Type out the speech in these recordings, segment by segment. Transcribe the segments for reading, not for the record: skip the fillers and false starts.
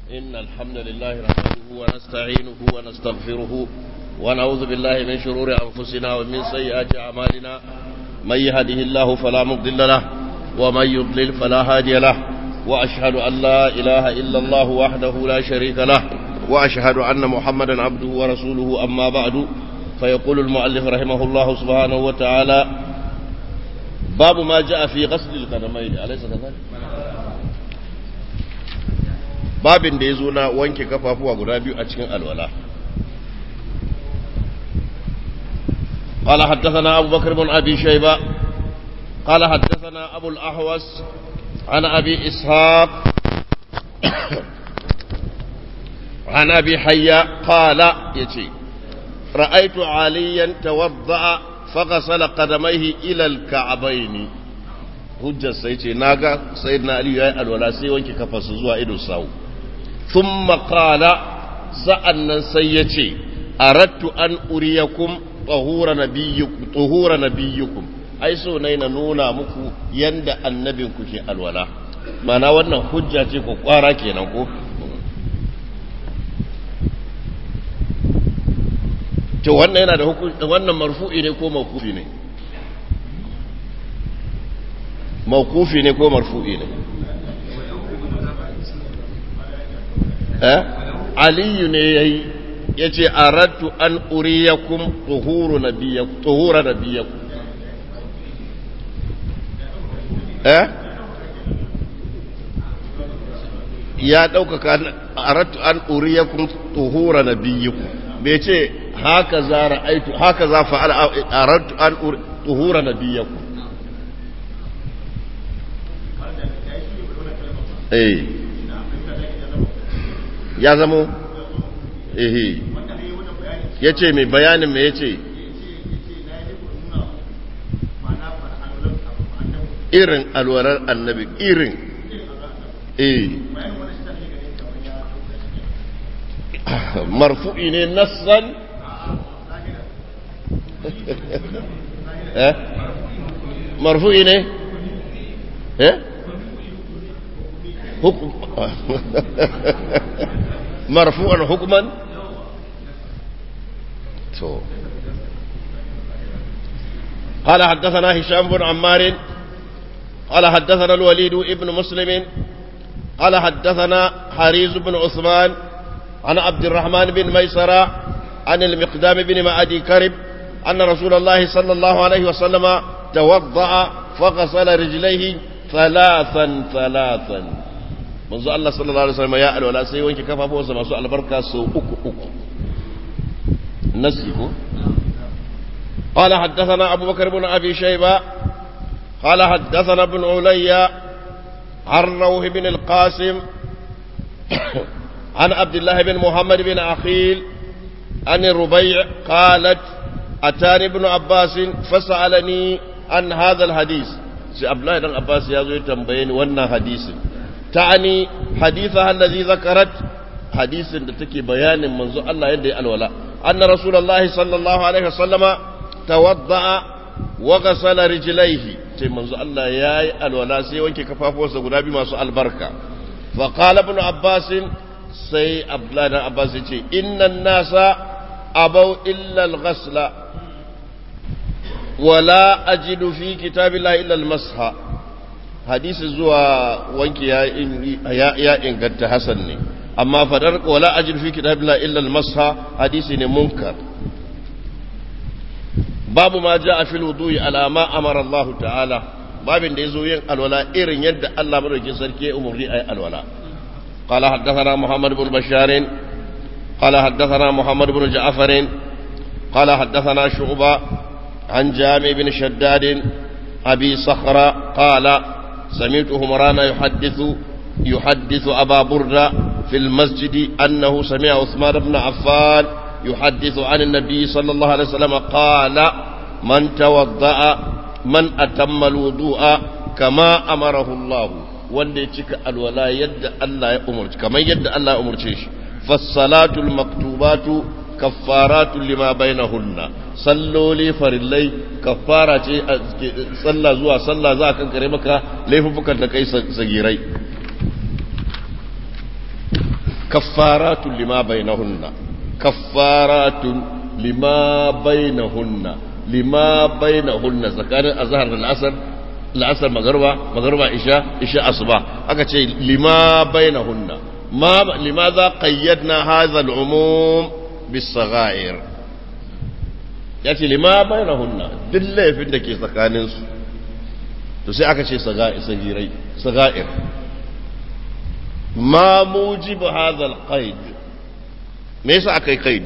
إن الحمد لله نحمده ونستعينه ونستغفره ونعوذ بالله من شرور أنفسنا ومن سيئات أعمالنا من يهده الله فلا مضل له ومن يضلل فلا هادي له وأشهد أن لا إله إلا الله وحده لا شريك له وأشهد أن محمدا عبده ورسوله أما بعد فيقول المؤلف رحمه الله سبحانه وتعالى باب ما جاء في غسل القدمين أليس كذلك؟ babin da ya zo na wanke kafafuwa guda biyu a cikin alwala. قال حدثنا أبو بكر بن أبي شيبة قال حدثنا أبو الأحوص عن أبي إسحاق عن أبي حيا قال يتي رأيت عليا توضأ فغسل قدميه إلى الكعبين hujjar sai ce naga sayyidina ali yayi alwala sai wanke kafarsa zuwa ido sawu thumma qala sa'annan sai yace aradtu an uriyakum tuhura nabiyyukum ai so nayi na nuna muku yanda annabin ku ke alwala mana wannan hujja ce ko kwara kenan ko to wannan yana da hukunci wannan marfu'i ne ko mawqufi ne موقوفي ne ko marfu'i ne Ali ne yace aradtu an uriyakum tuhura nabiyakum ya dauka aradtu an uriyakum tuhura nabiyakum bai ce haka za ra'aitu haka za fa'ala aradtu an tuhura nabiyakum ya zamo ya ce mai bayanin mai ya ce irin alwarar annabi irin marfu'i ne nassan marfu'i ne حكم مرفوعا حكما قال حدثنا هشام بن عمار قال حدثنا الوليد ابن مسلم قال حدثنا حريز بن عثمان عن عبد الرحمن بن ميسرة عن المقدام بن معدي كرب أن رسول الله صلى الله عليه وسلم توضأ فغسل رجليه ثلاثا manzo Allah sallallahu alaihi wasallam ya alwala sai wanke kafafuwansa masu albarka sau uku nasi ko قال حدثنا أبو بكر بن أبي شيبة قال حدثنا ابن علي عن روح بن القاسم عن عبد الله بن محمد بن عقيل عن الربيع قالت أتاني ابن عباس فسألني عن هذا الحديث عبد الله بن عباس يزوي تنبين وانا حديث تعني حديثها الذي ذكرت حديث تكي بيان منذ الله يدي الولاء أن رسول الله صلى الله عليه وسلم توضأ وغسل رجليه منذ الله ياي الولاء سي وانكي كفافه وسقنابي ما سؤال بركة فقال ابن عباس سي عبد الله بن عباس إن الناس أبوا إلا الغسل ولا أجد في كتاب الله إلا المسح حديث زوا وانك يا إنقدت حسن أما فدرك ولا أجد في كتاب الله إلا المسح حديث منكر باب ما جاء في الوضوء على ما أمر الله تعالى باب يزوين الولاء إرن يد الله مرجي سركي أمري أي الولاء قال حدثنا محمد بن بشار قال حدثنا محمد بن جعفر قال حدثنا شعبة عن جامع بن شداد أبي صخرة قال سمعت همران يحدث أبا بردة في المسجد أنه سمع عثمان بن عفان يحدث عن النبي صلى الله عليه وسلم قال من توضأ من أتم الوضوء كما أمره الله wanda ya cika alwala yadda Allah ya umurci kamar yadda Allah ya umurce shi fassalatul maktubatu kaffaratu lima bainahunna salloli farillai kaffara ce sallah zuwa sallah za ka kankare maka laifukan da kai sagirai kaffaratun lima bainahunna kaffaratun lima bainahunna lima bainahunna tsakanin azhar da al'asr la'asar magarba isha asuba aka ce lima bainahunna ma limadha qayyadna hadha al'umum bis-saghair yace lima bainahunna duk laifin da ke tsakanin su to sai aka ce saghair ma mujib hadha al-qayd me yasa akai qaid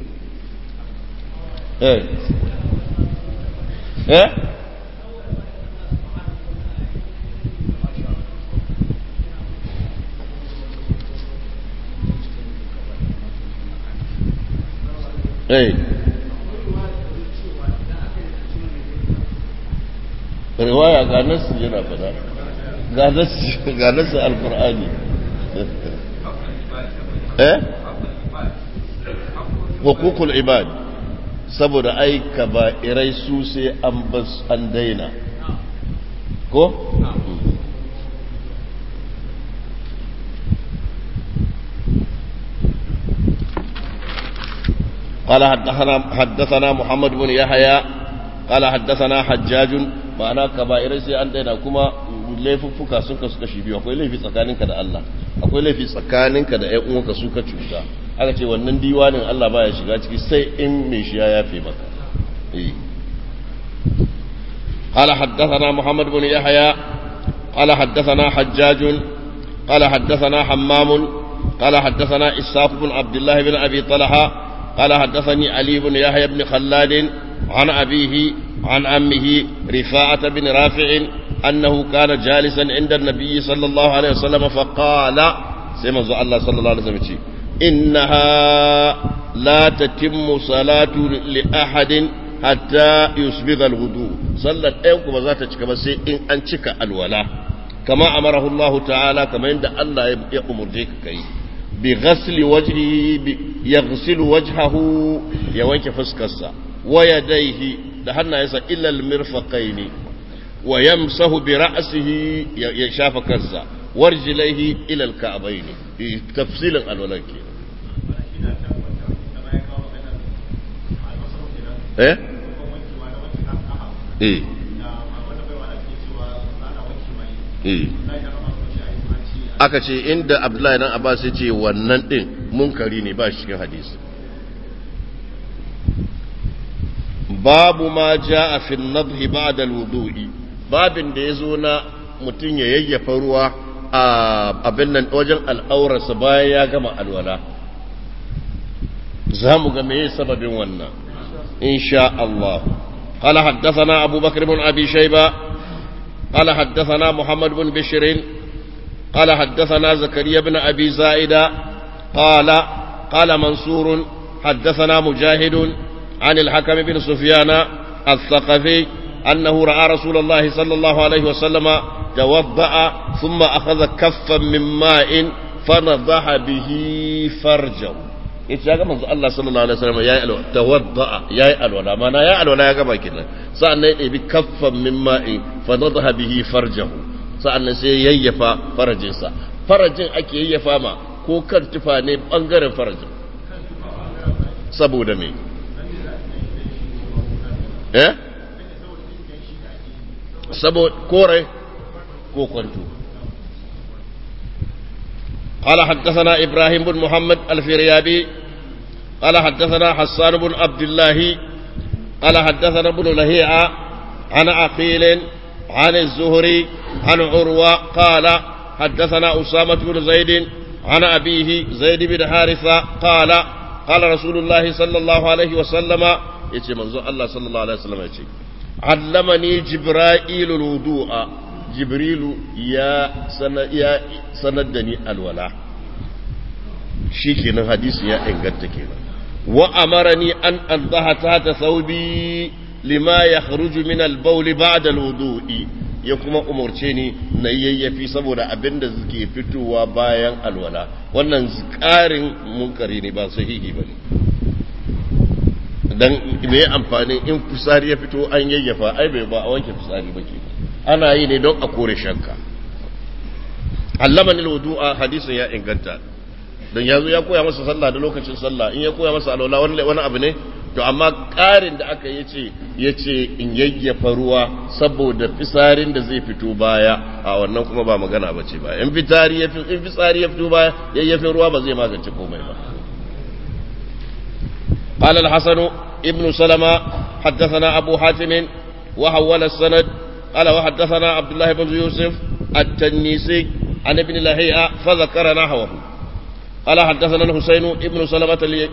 riwaya ga nasu yana fada ga nasu alkur'ani hukukul ibad saboda ai kaba'irai su sai an daina ko قال حدثنا محمد بن يحيى قال حدثنا حجاج ma'ana kaba'irai sai an daina kuma laifuffuka sun kasu kashi biyu akwai laifi tsakaninka da Allah akwai laifi tsakaninka da ƴan uwanka suka cuta aka ce wannan diwanin Allah baya shiga ciki sai in mai shi ya yafe maka قال حدثنا محمد بن يحيى قال حدثنا حجاج قال حدثنا حمام قال حدثنا إسحاق بن عبد الله بن أبي طلحة قال حدثني علي بن يحيى بن خلاد عن أبيه عن عمه رفاعة بن رافع أنه كان جالسا عند النبي صلى الله عليه وسلم فقال سيما الله صلى الله عليه وسلم إنها لا تتم صلاة لأحد حتى يسبغ الوضوء صلى أيوكم ذاتك بس إن أنشك الولاء كما أمره الله تعالى كما عند الله يأمر ذيك كي بغسل وجهه يغسل وجهه يوانك فسكسا ويديه دهنا يسا إلا المرفقين ويمسه برأسه يشاف كسا ورجليه إلى الكعبين تفصيلا الولاء aka ce inda Abdullahi dan Abbas ya ce wannan din munkari ne ba shi cikin hadisi babu ma jaa fi an-nadhi ba'da al-wudu'i babin da yazo na mutun ya yayyafa ruwa a abin nan wajen al'aurarsa bayan ya gama alwala zamu ga meye sababin wannan insha Allah قال حدثنا أبو بكر بن أبي شيبة قال حدثنا محمد بن بشر قال حدثنا زكريا بن أبي زائدة قال منصور حدثنا مجاهد عن الحكم بن سفيان الثقفي أنه رأى رسول الله صلى الله عليه وسلم توضأ ثم أخذ كفا من ماء فنضح به فرجه yace ya ga manzo Allah sallallahu alaihi wasallam yayi alwala tawadda yayi alwala mana yayi alwala ya gaba kenan sa'annan ya ɗebi kaffan min ma'i fa nadha bihi farjahu sa'annan sai yayyafa farajinsa farajin ake yayyafa ma ko kan tufa ne bangaren farajin saboda me saboda kore ko kwanto قال حدثنا إبراهيم بن محمد الفريابي قال حدثنا حسان بن عبد الله قال حدثنا ابن لهيعة عن عقيل عن الزهري عن عروة قال حدثنا أسامة بن زيد عن أبيه زيد بن حارثة قال قال رسول الله صلى الله عليه وسلم يتي منظور الله صلى الله عليه وسلم يتي علمني جبرائيل الوضوء jibrilu ya sanadani alwala shi kenan hadisi ya inganta kenan wa amarani an anzaha tahta thawbi lima yakhruju min al-bawl ba'da al-wudu'i ya kuma umurce ni na yayyafi saboda abinda suke fitowa bayan alwala wannan zikarin munkari ne ba sahihi bane dan me amfani in fusari ya fito an yayyafa ai bai ba a wanke fusari ba kenan ana yi ne don a kore shakka allamani alwudu'a hadisin ya inganta don yazo ya koya masa sallah da lokacin sallah in ya koya masa alwala wani abu ne to amma ƙarin da aka yace in yayyafa ruwa saboda fisarin da zai fito baya a wannan kuma ba magana bace ba in fitsari ya fito baya yayyafa ruwa ba zai magance komai ba قال الحسن ابن سلمة حدثنا أبو حاتم وحول السند قال وحدثنا عبد الله بن يوسف التنيسي عن ابن لهيعة فذكر نحوه قال حدثنا الحسين ابن سلمة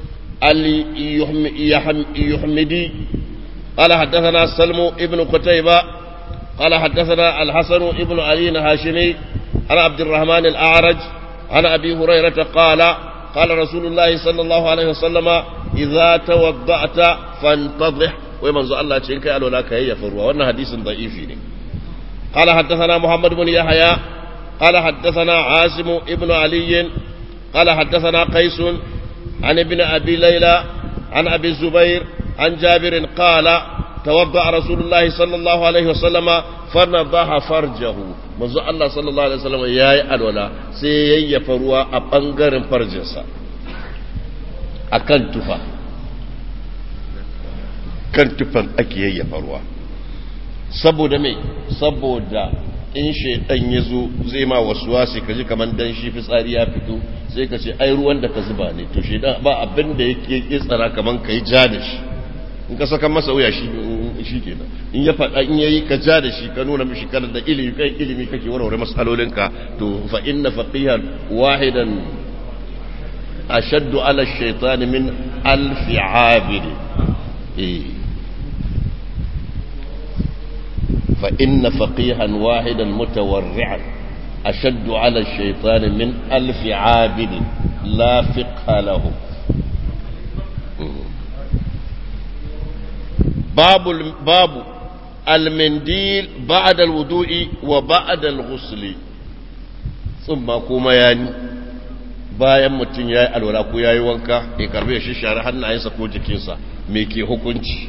اليحمدي قال حدثنا سلم ابن قتيبة قال حدثنا الحسن ابن علي الهاشمي عن عبد الرحمن الأعرج عن أبي هريرة قال رسول الله صلى الله عليه وسلم إذا توضأت فانتضح ومن الله تشينك قالوا لك هي فروا وأن حديث ضعيف قال حدثنا محمد بن يحيى قال حدثنا عاصم ابن علي قال حدثنا قيس عن ابن أبي ليلى عن أبي الزبير عن جابر قال توضأ رسول الله صلى الله عليه وسلم فنضح فرجه منذ الله صلى الله عليه وسلم يا الولا سي يفروا أبنغر فرجسا akan tufa kan tufan ake yayyafa ruwa saboda me saboda in shaidan ya zo zai ma wasuwasi kaji kaman dan shi fitsari ya fito sai ka ce ai ruwan da ka zuba ne to shaidan ba abin da yake tsara kaman kai ja da shi in ka saka masa wuya shi kenan in ya faɗa in yayi ka ja da shi ka nuna mishi kana da ilimi kake warware masalolinka to fa inna faqihan wahidan ashaddu ala ash-shaytan min alf 'abid fa inna faqihan wahidan mutawarri'an ashaddu ala ash-shaytan min alf 'abid la fiqha lahu babu al-mindil ba'da al-wudu'i wa ba'da al-ghusl tsumma kuma yani bayan mutum ya yi alwala ko ya yi wanka ya karbi ya shishare hannayensa ko jikinsa me ke hukunci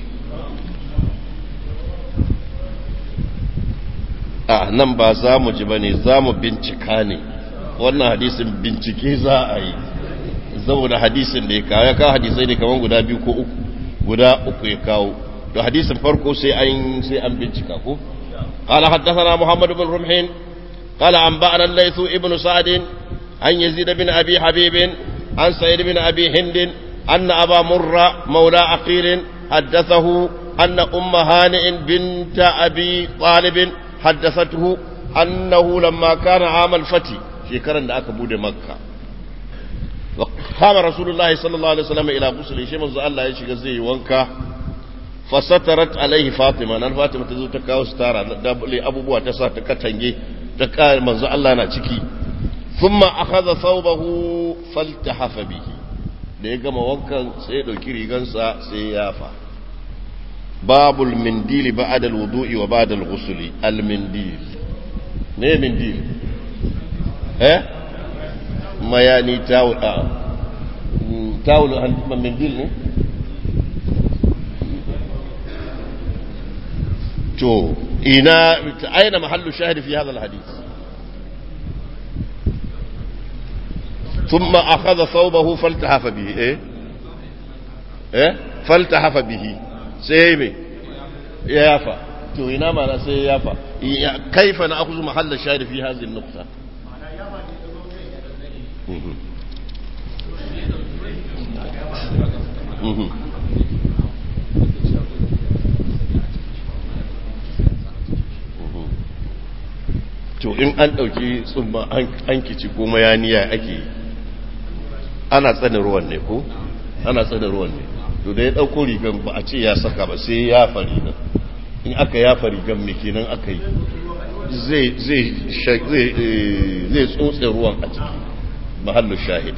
a nan ba za mu ji ba ne za mu bincika ne wannan hadisin bincike za a yi saboda hadisin da ya kawo ya kawo hadisai ne kamar guda biyu ko uku guda uku ya kawo to hadisin farko sai an bincika ko قال حدثنا محمد بن رمح قال أنبأنا الليث ابن سعد عن يزيد بن أبي حبيب عن سعيد بن أبي هند أن أبا مرة مولى عقيل حدثه أن أم هانئ بنت أبي طالب حدثته أنه لما كان عام الفتح شكرا لأك بود مكة وقام رسول الله صلى الله عليه وسلم إلى غسل شمس الله يشيك زي وانكا فسترت عليه فاطمة أن فاطمة تزو تكاو ستارة لأبو بوا تسا تكتنجي تكا منزو الله نتكي ثم أخذ ثوبه فالتحف به da ya gama wankan sai ya dauki rigansa sai ya yafa babul mindili ba'da alwudu'i wa ba'da alghusli almindil ne mindil mayani tawul tawul mindil ne to ina aina mahallu shahid fi hadha alhadith ثم أخذ ثوبه فالتحف به فالتحف به سيمي يافا توينا ما سيافا كيف نأخذ محل الشاهد في هذه النقطة to in an ɗauki tsumma an kici goma ya niya ake ana tsanin ruwan ne ko ana tsanin ruwan ne to da ya ɗauko rigan ba a ce ya saka ba sai ya fari rigan in aka ya fari rigan me kenan aka yi zai tsotse ruwan a ciki mahallu shahid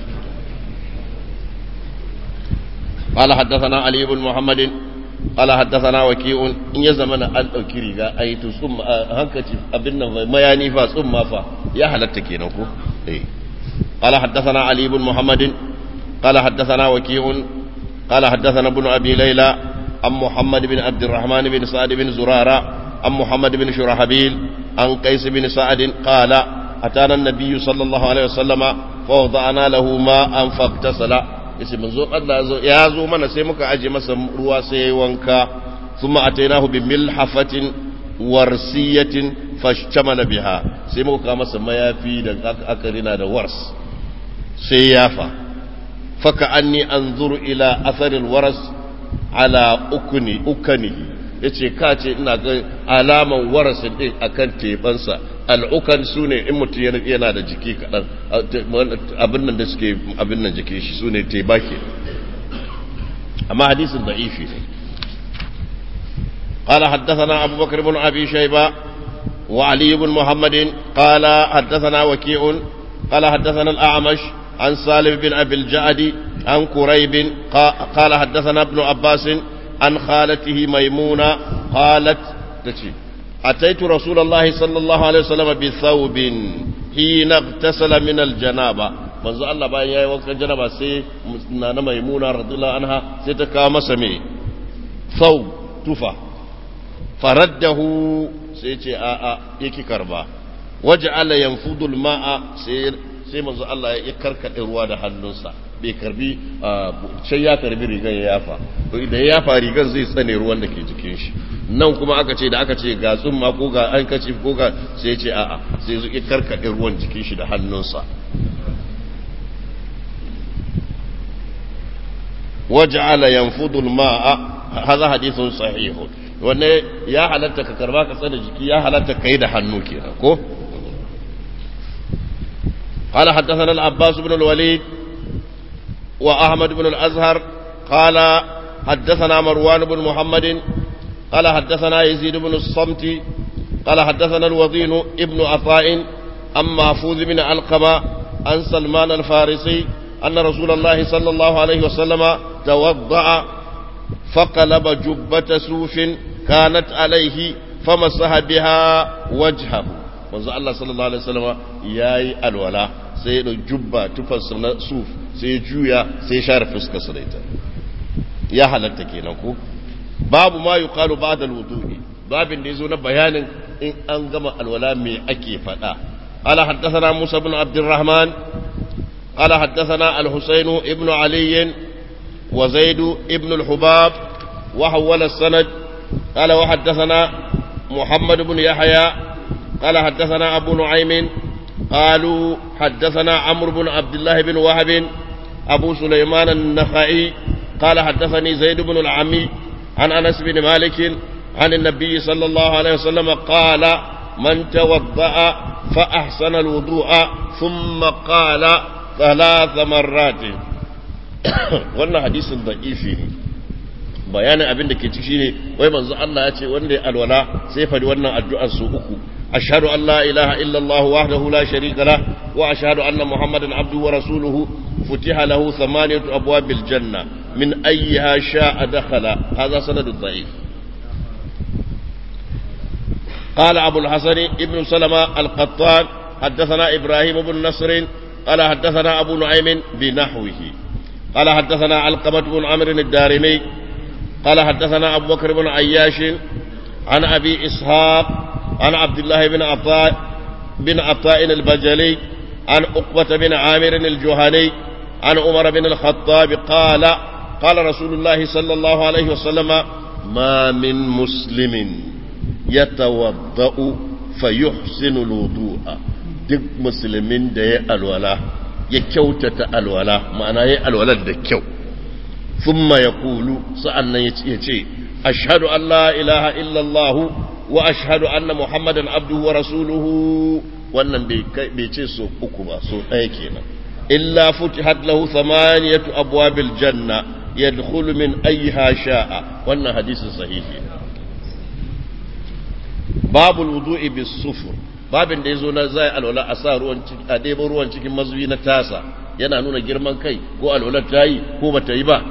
قال حدثنا علي بن محمد قال حدثنا وكيع إن يزمن أن أكريغا أي تصم هنكتي أبنا ما يعني فصم فا يا هلتك ينكو قال حدثنا علي بن محمد قال حدثنا وكيع قال حدثنا ابن أبي ليلى عن محمد بن عبد الرحمن بن سعد بن زرارة عن محمد بن شرحبيل عن قيس بن سعد قال أتانا النبي صلى الله عليه وسلم fa wada'na lahu ma'an faqtasala yace manzo Allah ya zo mana sai muka aje masa ruwa sai yayi wanka thumma atainahu bi milhafatin warsiyatin fashtamala biha sai muka kawo masa mayafi da aka rina da wars sai yafa faka anni anzuru ila atharil waras ala ukani yace ka ce ina ga alaman warasin din akan tebansa al'ukan sune in mutum yana da jiki kadan abin nan da suke abin nan jiki shi sune teba ke amma hadisin da'ifi ne قال حدثنا أبو بكر بن أبي شيبة وعلي بن محمد قال حدثنا وكيع قال حدثنا الأعمش عن سالم بن أبي الجعد عن كريب قال حدثنا ابن عباس عن خالته ميمونة قالت أتيت رسول الله صلى الله عليه وسلم بثوب حين اغتسل من الجنابة manzo Allah bayan yayi wankan janaba sai nana maimuna radhiyallahu anha sai ta kawo masa me thawb tufa faraddahu sai ce a'a yake karba waja'ala yanfudul ma'a sai manzo Allah ya karkade ruwa da hannunsa bai karbi sai ya karbi rigan ya yafa to idan ya yafa rigan zai tsane ruwan da ke jikin shi nan kuma aka ce da aka ce ga tsumma ko ga an kace ko ga sai ce a'a sai ya karkade ruwan jikin shi da hannunsa waja'ala yanfudul ma'a hadha hadithun sahihun wanne ya halatta ka karba ka tsada jiki ya halatta kai da hannu kenan ko قال حدثنا العباس بن الوليد وأحمد بن الأزهر قال حدثنا مروان بن محمد قال حدثنا يزيد بن الصمت قال حدثنا الوضين ابن عطاء عن محفوظ بن علقمة عن سلمان الفارسي أن رسول الله صلى الله عليه وسلم توضأ فقلب جبة صوف كانت عليه فمسح بها وجهه manzo Allah sallallahu alaihi wasallam yayi alwala sai ya jubba tufarsa na suf sai ya juya sai ya share fuskar sa da ita ya halatta kenan ko babu ma yuqalu ba'da alwudu'i babin da yazo na bayanin in an gama alwala me ake fada ala haddathana Musa ibn Abdurrahman ala haddathana al-Husayn ibn Ali wa Zaid ibn al-Hubab wa hawala as-sanad قال وحدثنا محمد بن يحيى قال حدثنا أبو نعيم قالوا حدثنا عمرو بن عبد الله بن وهب أبو سليمان النخعي قال حدثني زيد بن العمي عن أنس بن مالك عن النبي صلى الله عليه وسلم قال من توضأ فأحسن الوضوء ثم قال 3 مرات wannan hadisin da'ifi ne bayanin abin da ke ciki shine wai manzo Allah ya ce wanda ya alwala sai fadi wannan addu'ar su uku ashhadu an la ilaha illa Allah wahdahu la sharika lah wa ashhadu anna muhammadan abduhu wa rasuluhu futiha lahu 8 abwabil janna min ayyiha sha'a dakhala hadha sanad da'if قال أبو الحسن ابن سلمة القطان حدثنا إبراهيم بن نصر قال حدثنا أبو نعيم بنحوه قال حدثنا علقمة بن عمرو الدارمي قال حدثنا أبو بكر بن عياش عن أبي إسحاق عن عبد الله بن عطاء البجلي عن عقبة بن عامر الجهني عن عمر بن الخطاب قال قال رسول الله صلى الله عليه وسلم ما من مسلم يتوضأ فيحسن الوضوء duk musulmin da ya alwala ya kyautata alwala ma'ana ya alwala da kyau thumma yaqulu sa'annan yace ashhadu an la ilaha illa Allah wa ashhadu anna muhammadan abduhu wa rasuluhu wannan bai ce so uku ba so ɗaya kenan illa futihat lahu 8 abwabil janna yadkhulu min ayyiha sha'a wannan hadisin sahihi babul wudu'i bis sufur babin da yazo na zai alwala a sa ruwan a debo ruwan cikin mazuyi na tasa yana nuna girman kai ko alwala ta yi ko bata yi ba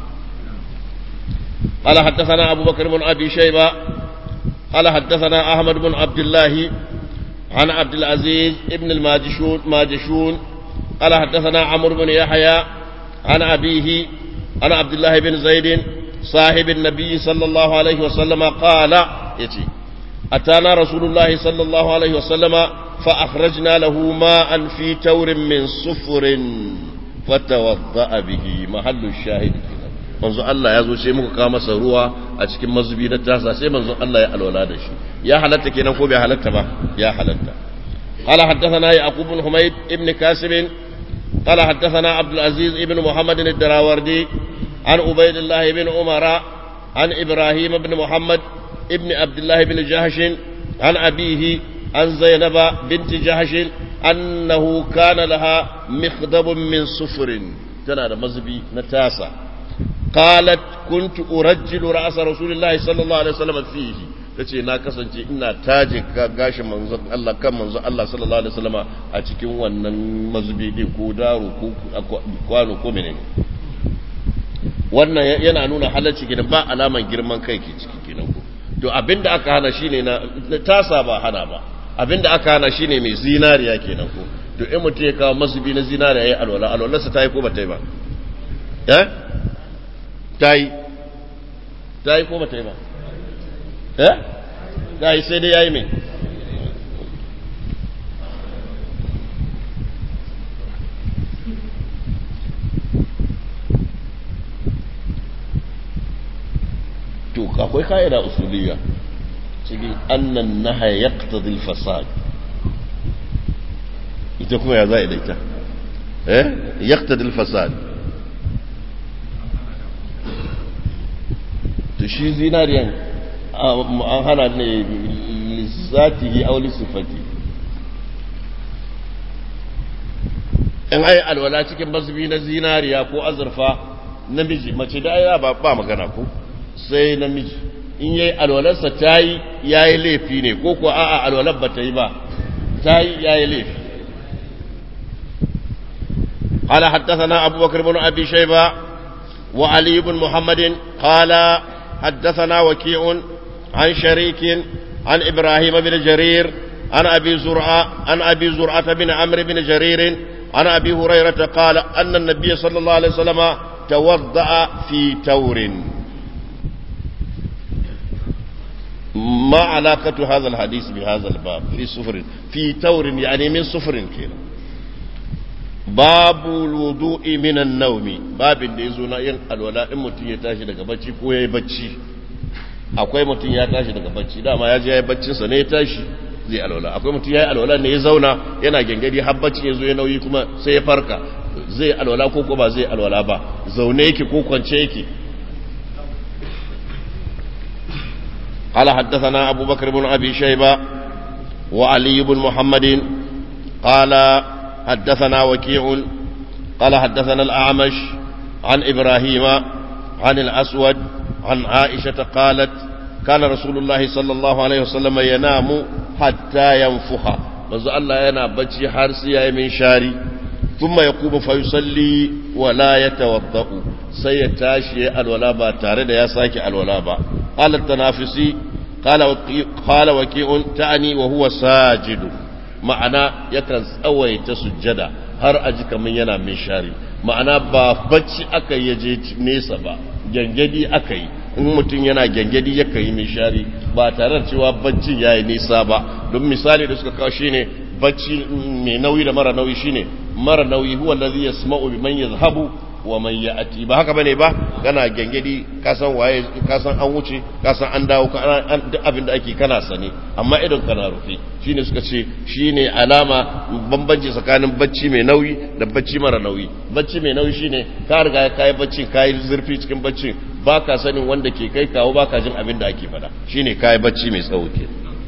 قال حدثنا أبو بكر بن أبي شيبة قال حدثنا أحمد بن عبد الله عن عبد العزيز ابن الماجشون قال حدثنا عمرو بن يحيى عن أبيه عن عبد الله بن زيد صاحب النبي صلى الله عليه وسلم قال يتي أتانا رسول الله صلى الله عليه وسلم فأخرجنا له ماء في تور من صفر فتوضأ به محل الشاهد manzo Allah ya zo sai muka kawo masa ruwa a cikin mazubi na tasa sai manzo Allah ya alwala da shi ya halatta kenan ko bai halatta ba ya halatta qala haddathana yaqub bin humayd ibn kasib qala haddathana abdul aziz ibn muhammad ad-darawardi an ubaydillah ibn umara an ibrahim ibn muhammad ibn abdullah ibn jahsh an abihi an zainab bint jahsh annahu kana laha mikhdab min sufrin tana da mazubi na tasa قالت كنت أرجل رأس رسول الله صلى الله عليه وسلم فيه tace na kasance ina taje gashin manzon Allah kan manzon Allah sallallahu alaihi wasallama a cikin wannan mazubi din ko daro ko kwano ko menene wannan yana nuna halacci gidan ba alaman girman kai ke ciki kenan ko to abinda aka hana shine na tasa ba hana ba abinda aka hana shine mai zinariya kenan ko to in mutum ya kawo mazubi na zinariya yayi alwalarsa ta yi ko ba ta yi ba ta yi ko ba ta yi ba ta yi sai dai ya yi mai to akwai ka'ida usuliyya cikin annan naha yaqtadi al-fasad ita kuma ya za a daita yaqtadi al-fasad to shi zinariyan an hana ne lissatihi aw lisifati in ai alwala cikin mazubi na zinariya ko azurfa namiji mace da ai ba magana ko sai namiji in yayi alwalarsa tayi yayi laifi ne ko ko a'a alwalar ba ta yi ba tayi yayi laifi قال حدثنا أبو بكر بن أبي شيبة وعلي بن محمد قال حدثنا وكيع عن شريك عن إبراهيم بن جرير عن أبي زرعة بن عمرو بن جرير عن أبي هريرة قال أن النبي صلى الله عليه وسلم توضأ في تور. ما علاقة هذا الحديث بهذا الباب في صفر في تور يعني من صفر كده babu wudu'i minan naumi babin da yazo na yin alwala in mutun ya tashi daga bacci ko yayi bacci akwai mutun ya tashi daga bacci dama ya je yayi baccin sa ne ya tashi zai alwala akwai mutun yayi alwala ne ya zauna yana gengedi har bacci yazo ya nauyi kuma sai ya farka zai alwala ko ba zai alwala ba zaune yake ko kwance yake قال حدثنا أبو بكر بن أبي شيبة وعلي بن محمد قال حدثنا وكيع قال حدثنا الأعمش عن إبراهيم عن الأسود عن عائشة قالت كان رسول الله صلى الله عليه وسلم ينام حتى ينفخ manzo Allah yana bacci har sai yayi min shari thumma yaqumu fa yusalli wa la yatawaddau sai ya tashi alwala ba tare da ya saki alwala ba qala tanafisi qala waqi'un ta'ani wa huwa sajid ma'ana yakan tsawaita sujjada har aji kaman yana min shari ma'ana ba bacci aka yaje nesa ba gangadi aka yi in mutum yana gangadi ya kai min shari ba tare da cewa baccin yayi nisa ba don misali da suka kawo shine bacci mai nauyi da mara nauyi shine mara nauyi huwa allazi yasma'u biman yazhabu wa man ya'ti ba haka bane ba kana gangadi ka san waye ka san an wuce ka san an dawo ka duk abin da ake kana sane amma idan kana rufe shine suka ce shine alama bambanci tsakanin bacci mai nauyi da bacci mara nauyi bacci mai nauyi shine ka riga ka yi bacci ka yi zurfi cikin bacci baka sanin wanda ke kai kawo baka jin abin da ake fada shine ka yi bacci mai tsawo ke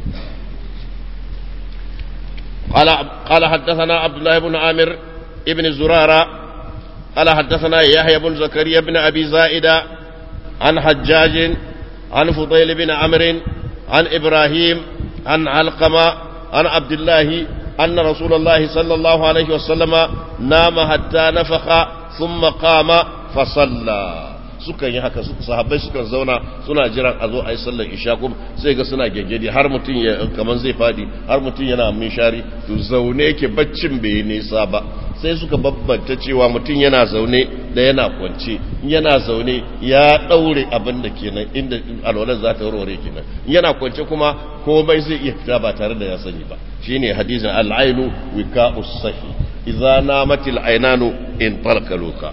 قال حدثنا عبد الله بن عامر ابن زرارة قال حدثنا يحيى بن زكريا بن أبي زائدة عن حجاج عن فضيل بن عمرو عن إبراهيم عن علقمة عن عبد الله أن رسول الله صلى الله عليه وسلم نام حتى نفخ ثم قام فصلى sukan yi haka sahabbai sukan zauna suna jiran a zo a yi sallar isha kuma sai ga suna gengedi har mutum ya kaman zai fadi har mutum yana minshari to zaune yake baccin bai nisa ba sai suka babbanta cewa mutum yana zaune da yana kwance yana zaune ya daure abin da kenan inda alwalar za ta warware kenan yana kwance kuma komai zai iya fita ba tare da ya sani ba shine hadisin al-ainu wika'us sahi idza namatil aynanu in talqa luka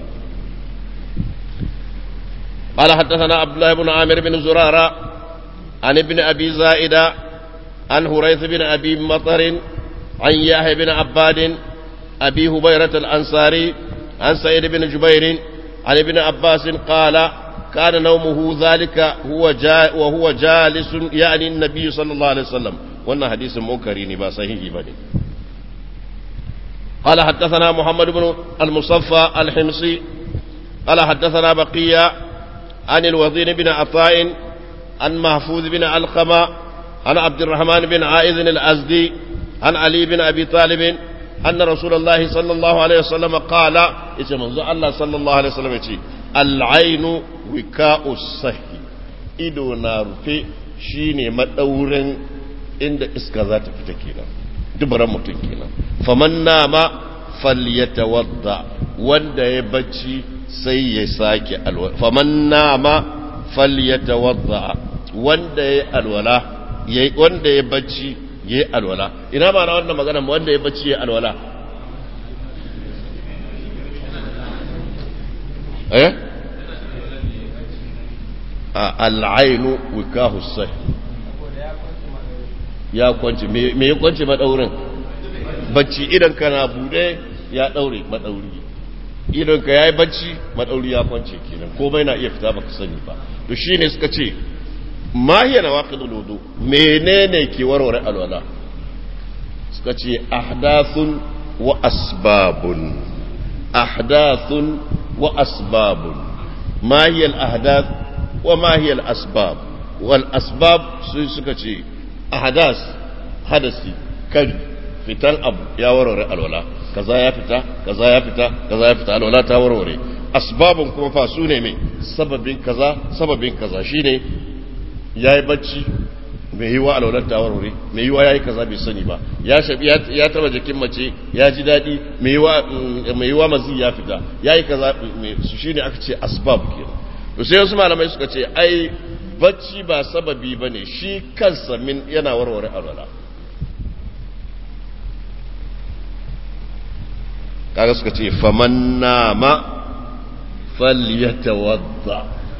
قال حدثنا عبد الله بن عامر بن زرارة عن ابن أبي زائدة عن هريث بن أبي مطر عن يحيى بن عباد أبي هبيرة الأنصاري عن سعيد بن جبير عن ابن عباس قال كان نومه ذلك وهو جالس يعني النبي صلى الله عليه وسلم وانا حديث منكرين با صحيح بني قال حدثنا محمد بن المصفى الحمصي قال حدثنا بقية عن الوزير بن عطاء عن محفوظ بن علقمة عن عبد الرحمن بن عائذ الأزدي عن علي بن أبي طالب أن رسول الله صلى الله عليه وسلم قال الله صلى الله عليه وسلم العين وكاء الصحي ido na rufe shine madaurin inda iska za ta fita kenan dubaran mutum kenan faman nama falyatawadda wanda ya bacci sai ya sake alwala faman nama falyatawadda wanda ya alwala wanda ya bacci yayi alwala ina ba na wannan magana wanda ya bacci yayi alwala al'ainu wikahu sahi ya kwanci me ya kwanci madaurin bacci idan kana bude ya daure madauri idan ka yayi bacci madauri ya kwance kenan komai na iya fita baka sani ba to shine suka ce ma hiya nawaqidul wudu menene ke warware alwala suka ce ahdathun wa asbabun ma hiya al ahdath wa ma hiya al asbab wal asbab suka ce ahdas hadasi kari fitan abu ya warware alwala kaza ya fita kaza ya fita kaza ya fita alwala ta warware asbabun kuma fa su ne mai sababin kaza shine yayi bacci mai yiwa alwalar ta warware mai yiwa yayi kaza bai sani ba ya taba jikin mace ya ji dadi mai yiwa mazi ya fita yayi kaza su shine aka ce asbab kenan to sai wasu malamai suka ce ai bacci ba sababi bane shi kansa min yana warware alwala kaga suka ce faman nama falyatawadda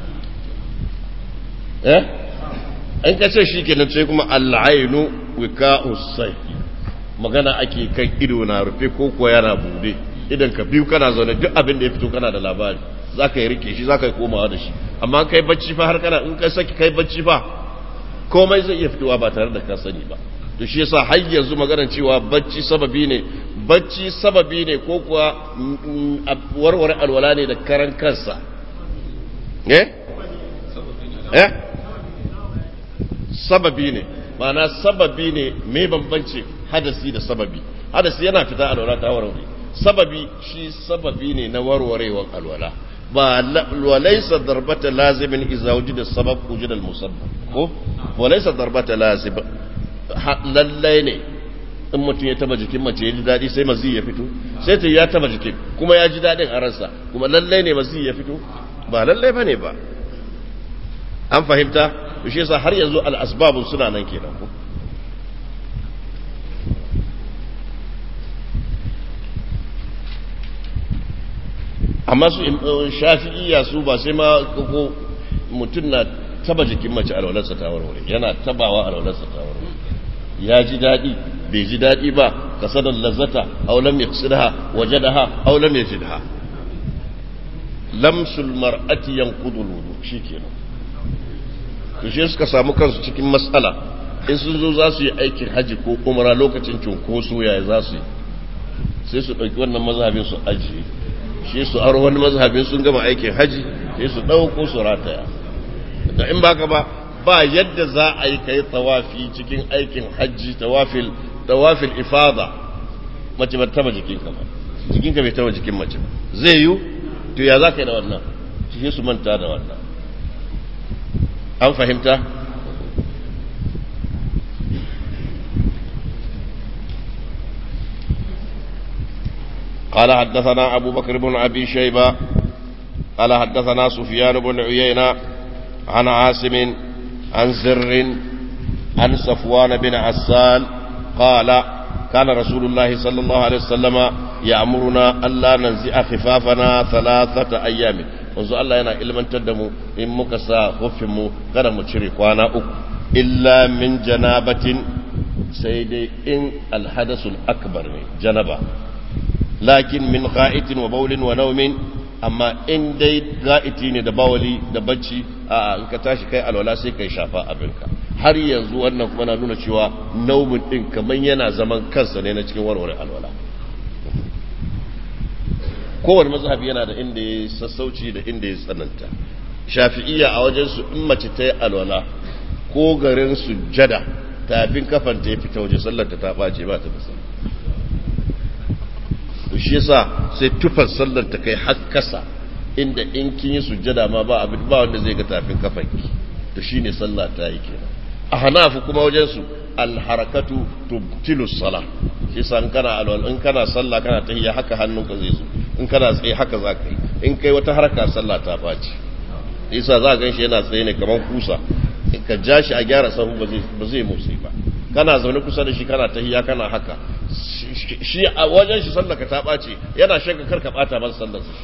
an kace shi kenan sai kuma al'ainu wika'us sahi magana ake kan ido na rufe ko ko yana bude idan ka biyu kana zaune duk abin da ya fito kana da labari zaka yi rike shi zaka yi komawa da shi amma kai bacci fa har kana in kai saki kai bacci fa komai zai iya fitowa ba tare da ka sani ba to shi yasa har yanzu maganar cewa bacci sababi ne ko kuwa warware alwala ne da karan kansa sababi ne ma'ana sababi ne mai bambanci hadasi da sababi hadasi yana fita alwala ta warware sababi shi sababi ne na warwarewar alwala ba walaysa darbata lazimin idza wujida sabab wujida al-musabbab ko walaysa darbata lazim lallai ne in mutum ya taba jikin mace ya ji daɗi sai mazi ya fito sai ta ya taba jikin kuma ya ji daɗin a ransa kuma lallai ne mazi ya fito ba lallai ba ne ba an fahimta shi yasa har yanzu al'asbabun suna nan kenan ko amma su shafi'iyya su ba sai ma ko mutum na taba jikin mace alwalarsa ta warware yana tabawa alwalarsa ta warware ya ji daɗi bai ji daɗi ba kasadar lazzata aw lam yaqsidha wajadaha aw lam yajidha lamsul mar'ati yanqudu al-wudu shikenan to shi suka samu kansu cikin matsala in sun zo za su yi aikin haji ko umra lokacin cunkoso yaya za su yi sai su ɗauki wannan mazhabin su ajiye shi su aro wani mazhabin sun gama aikin haji sai su ɗauko su rataya da in baka ba yadda za a yi kai tawafi cikin aikin hajji tawafil ifada mace ba taba jikinka ba jikinka bai taba jikin mace zai yi to ya za ka yi da wannan cikin su manta da wannan an fahimta قال حدثنا أبو بكر بن أبي شيبة قال حدثنا سفيان بن عيينة عن عاصم عن زر عن صفوان بن عسال قال كان رسول الله صلى الله عليه وسلم يأمرنا ألا ننزع خفافنا 3 أيام wanzu Allah yana ilmantar da mu in muka sa hufinmu kada mu cire kwana 3 illa min janabatin sai dai in alhadasul akbar ne janaba lakin min qa'itin wa bawlin wa nawmin amma in dai ga'iti ne da bawali da bacci a in ka tashi kai alwala sai kai shafa abinka har yanzu wannan kuma na nuna cewa naumin din kaman yana zaman kansa ne na cikin warware alwala kowane mazhabi yana da inda ya sassauci da inda ya tsananta shafi'iyya a wajensu in mace ta yi alwala ko garin sujjada tafin kafanta ya fita waje sallarta ta ɓace ba ta da sallar to shi yasa sai tufar sallar ta kai har kasa inda in kin yi sujjada ma ba wanda zai ga tafin kafanki to shine sallah ta yi kenan a hanafu kuma wajensu alharakatu tubtilu salah shi yasa in kana alwala in kana sallah kana tahiyya haka hannunka zai zo in kana tsaye haka za ka yi in kai wata harka sallah ta ɓaci yasa za a gan shi yana tsaye ne kamar kusa ka ja shi a gyara sahu ba zai motsi ba kana zaune kusa da shi kana tahiyya kana haka shi a wajen shi sallah ka ta ɓaci yana shakka karka ɓata masa sallar shi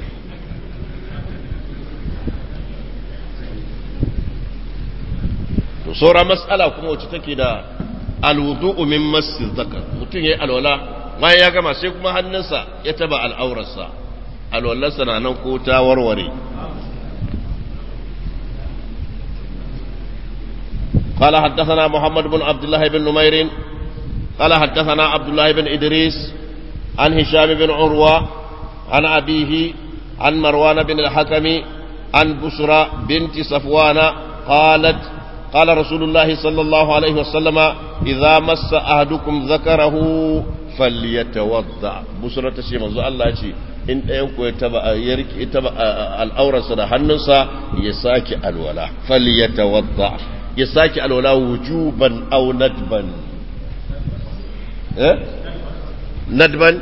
to saura mas'ala kuma wacce take da alwudu'u min masjid zakar mutum yayi alwala bayan ya gama sai kuma hannunsa ya taba al'aurarsa alwallarsa na nan ko ta warware قال حدثنا محمد بن عبد الله بن نمير قال حدثنا عبد الله بن إدريس عن هشام بن عروة عن أبيه عن مروان بن الحكم عن بشرى بنت صفوان قالت قال رسول الله صلى الله عليه وسلم إذا مس أحدكم ذكره فليتوضأ بشرى تشي منذ الله يشي in ɗayan ku ya taba al'aurarsa da hannunsa ya sake alwala falyatawadda ya sake alwala wujuban aw nadban nadban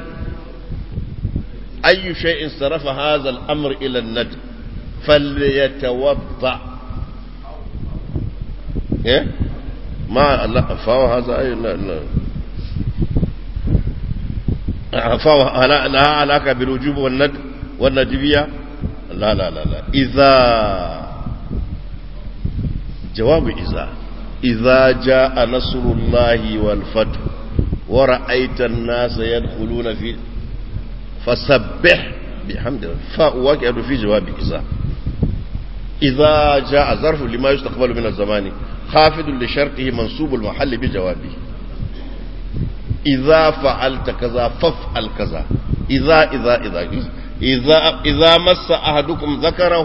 ayu shay'in sarafa hadha al-amr ila an-nadb falyatawadda ما لا فهو هذا أي لا فهو لها علاقة بالوجوب والندبية لا لا لا لا إذا جواب إذا جاء نصر الله والفتح ورأيت الناس يدخلون في فسبح بحمد الله فواقع في جواب إذا جاء ظرف لما يستقبل من الزمان خافض لشرطه منصوب المحل بجوابه إذا فعلت كذا فافعل كذا إذا مس أحدكم ذكره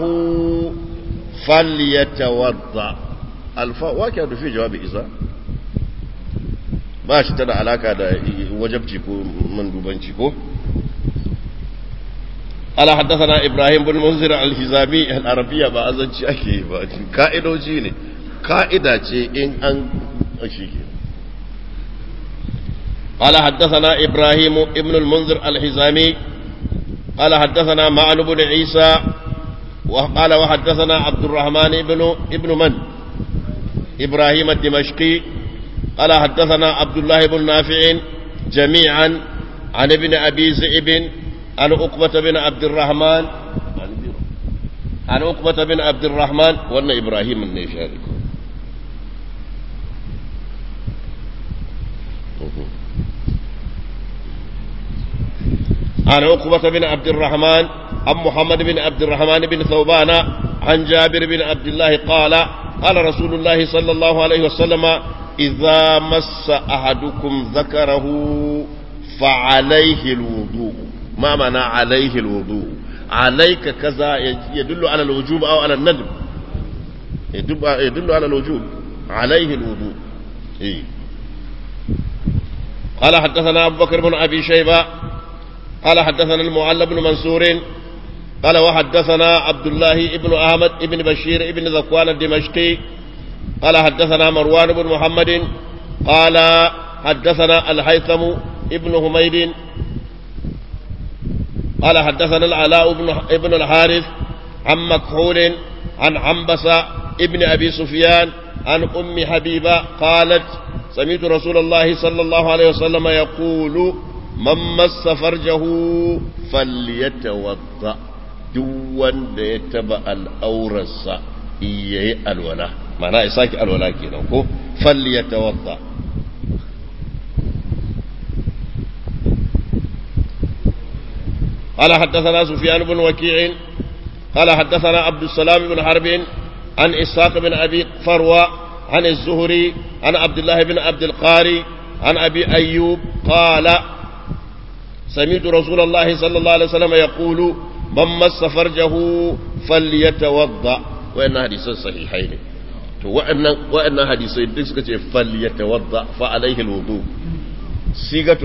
فليتوضأ الفاء واقع في جواب إذا ba shi tana alaka da wajabci ko mandubanci ko ala haddathana ibrahim bin munzir al-hizami al-arabiyya ba azanci ake ba ka'idoji ne ka'ida ce in an shike ala haddathana ibrahim ibn al-munzir al-hizami ala haddathana ma'an ibn isa wa qala wa haddathana abdurrahman ibn man ibrahim ad-dimashqi قال حدثنا عبد الله بن نافع جميعا عن ابن أبي ذئب عن عقبة بن عبد الرحمن وأن إبراهيم النيشاري عن عقبة بن عبد الرحمن عن محمد بن عبد الرحمن بن ثوبان عن جابر بن عبد الله قال قال رسول الله صلى الله عليه وسلم إذا مس أحدكم ذكره فعليه الوضوء ما معنى عليه الوضوء عليك كذا يدل على الوجوب أو على الندب يدل على الوجوب عليه الوضوء إيه. قال حدثنا أبو بكر بن أبي شيبة قال حدثنا المعلى بن منصور قال وحدثنا عبد الله بن أحمد بن بشير بن ذكوان الدمشقي قال حدثنا مروان بن محمد قال حدثنا الهيثم ابن حميد قال حدثنا العلاء ابن الحارث عن مكحول عن عنبسة ابن أبي سفيان عن أم حبيبة قالت سمعت رسول الله صلى الله عليه وسلم يقول من مس فرجه فليتوضأ دون يتبع الأورس إيه الولاء معناه إساك الولاء كنا فليتوضأ. قال حدثنا سفيان بن وكيع قال حدثنا عبد السلام بن حرب عن إسحاق بن أبي فروة عن الزهري عن عبد الله بن عبد القاري عن أبي أيوب قال سمعت رسول الله صلى الله عليه وسلم يقول من مس فرجه فليتوضأ. وإن حديث صحيحين وإن حديث فليتوضأ فعليه الوضوء. صيغة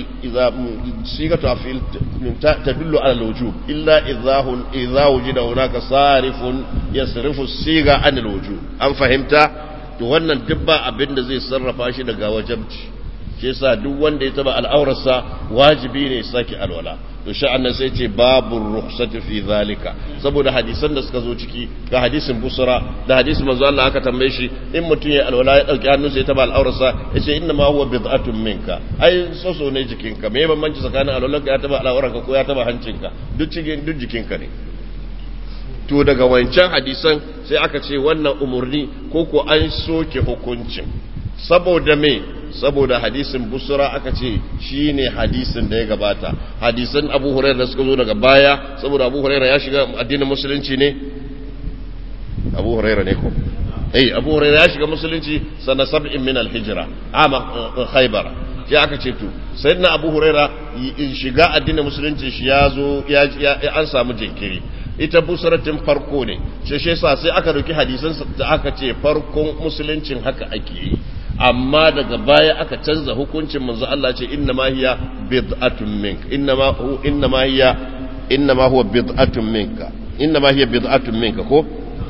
أفعل تدل على الوجوب إلا إذا وجد هناك صارف يصرف الصيغة عن الوجوب. أم فهمت؟ wannan duk ba abin da zai sarrafa shi daga wajibci shi yasa duk wanda ya taba al'aurarsa wajibi ne saki alwala. to sha'an nan sai ce babu rukhsati fi zalika saboda hadisan da suka zo ciki ga hadisin busra da hadisin manzo Allah aka tambaye shi in mutum ya alwala ya dauki hannunsa ya taba al'aurarsa yace inna ma huwa bid'atun minka ai soso ne jikinka me bambanci tsakanin alwalanka ya taba al'aurarka ko ya taba hancinka duk jikinka ne. to daga wancan hadisan sai aka ce wannan umurni ko an soke hukuncin saboda me saboda hadisin busra aka ce shine hadisin da ya gabata. hadisan Abu Hurairah da suka zo daga baya saboda Abu Hurairah ya shiga addinin musulunci ne Abu Hurairah ne ko Abu Hurairah ya shiga musulunci sana 7 min al-hijra ama Khaybar sai aka ce to sayyidina Abu Hurairah shiga addinin musulunci shi ya zo an samu jinkiri. ita busratin farko ne shi yasa sai aka dauki hadisan da aka ce farkon musuluncin haka ake yi amma daga baya aka canza hukuncin manzo Allah ce inna ma hiya bid'atun mink inna ma huwa bid'atun minka inna ma hiya bid'atun minka ko